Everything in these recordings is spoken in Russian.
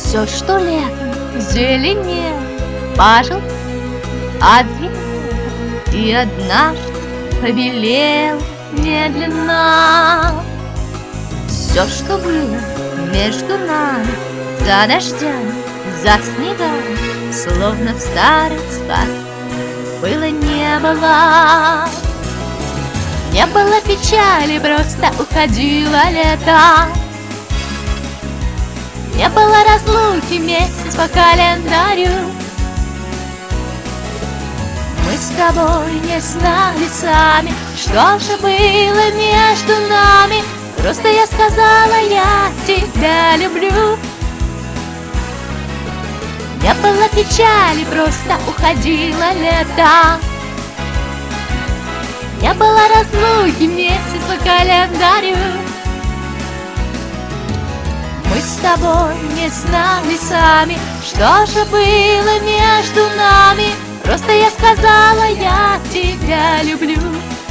Все, что летом зеленело, пожил, отзвенел, и однажды побелел медленно. Все, что было между нами, за дождями, за снегами, словно в старой сказке, было не было. Не было печали, просто уходило лето. Не было разлуки, месяц по календарю. Мы с тобой не знали сами, что же было между нами. Просто я сказала, я тебя люблю. Не было печали, просто уходило лето. Не было разлуки, месяц по календарю. Мы с тобой не знали сами, что же было между нами. Просто я сказала, я тебя люблю.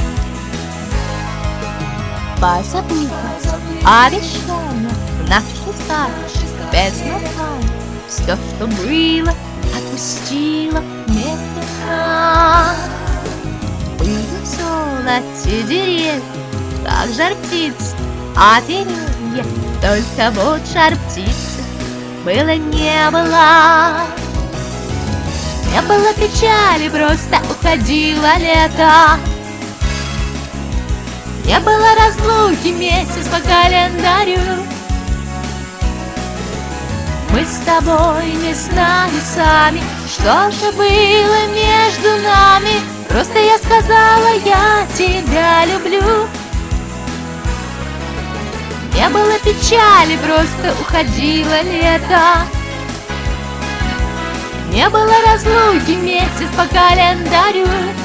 Позабыто обещание в нашей сказке, без названия. Все, что было, отпустила медленно. Были в золоте деревья, как жар птиц, а деревья только вот жар птицы было не было. Не было печали, просто уходило лето. Не было разлуки, месяц по календарю. Мы с тобой не знали сами, что же было между нами. Просто я сказала, я тебя люблю. Не было печали, просто уходило лето. Не было разлуки, месяц по календарю.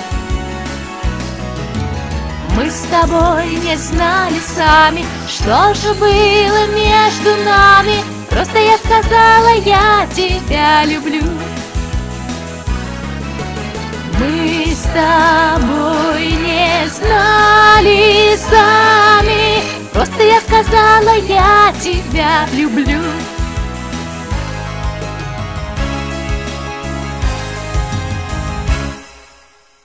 Мы с тобой не знали сами, что же было между нами. Просто я сказала, я тебя люблю. Мы с тобой не знали сами, просто я сказала, я тебя люблю.